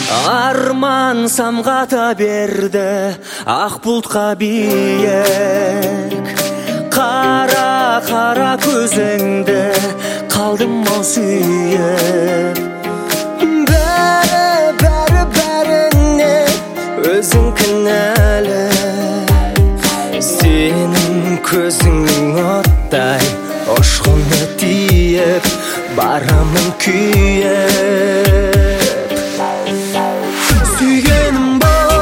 Арман самғата берді ақ бұлтқа биік. Қара қара көзіңді қалдым ау сүйіп. Бәріне өзің кінәлі, сенің көзіңнің оттай ұшқыны тиіп, барамын күйіп. Сүйгенім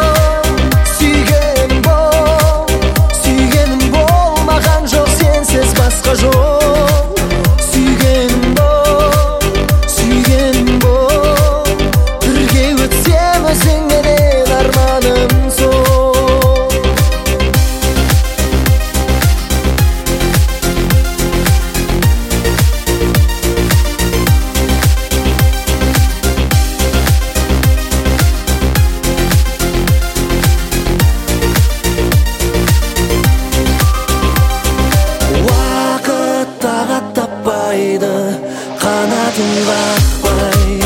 бол, маған жоқ сенсіз басқа жол. Сүйгенім бол, бірге өтсем өзіңменен арманым сол. Қанатын қақпай,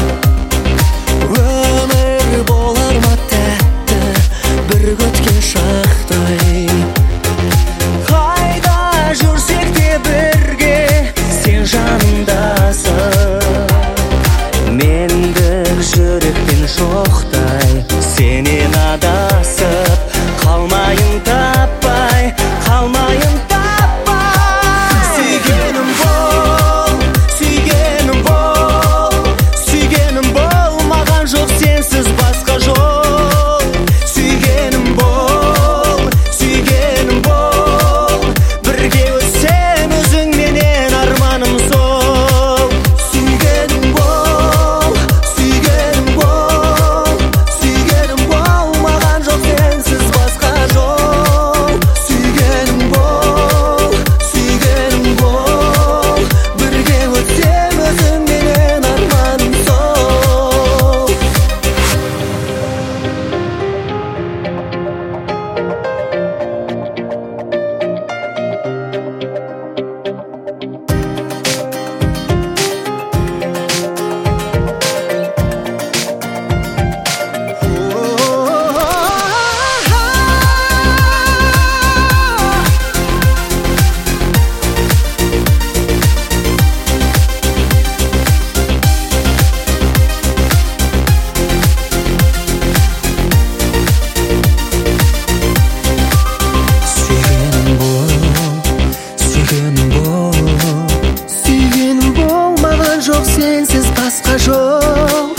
өмір болар ма тәтті бір күткен шақтай. Қайда жүрсек те бірге сен жанымдасың. Мендік жүрекпен шоқтай сенен адасып, қалмайын таппай, қалмайын таппай. Сүйгенім бол, маған жоқ сенсіз басқа жол. Сүйгенім бол, бірге өтсем өзіңменен арманым сол. Сүйгенім бол, маған жоқ сенсіз басқа жол. Сүйгенім бол, бірге өтсем өзіңменен арманым сол. Сүйгенім бол, маған жоқ сенсіз басқа жол.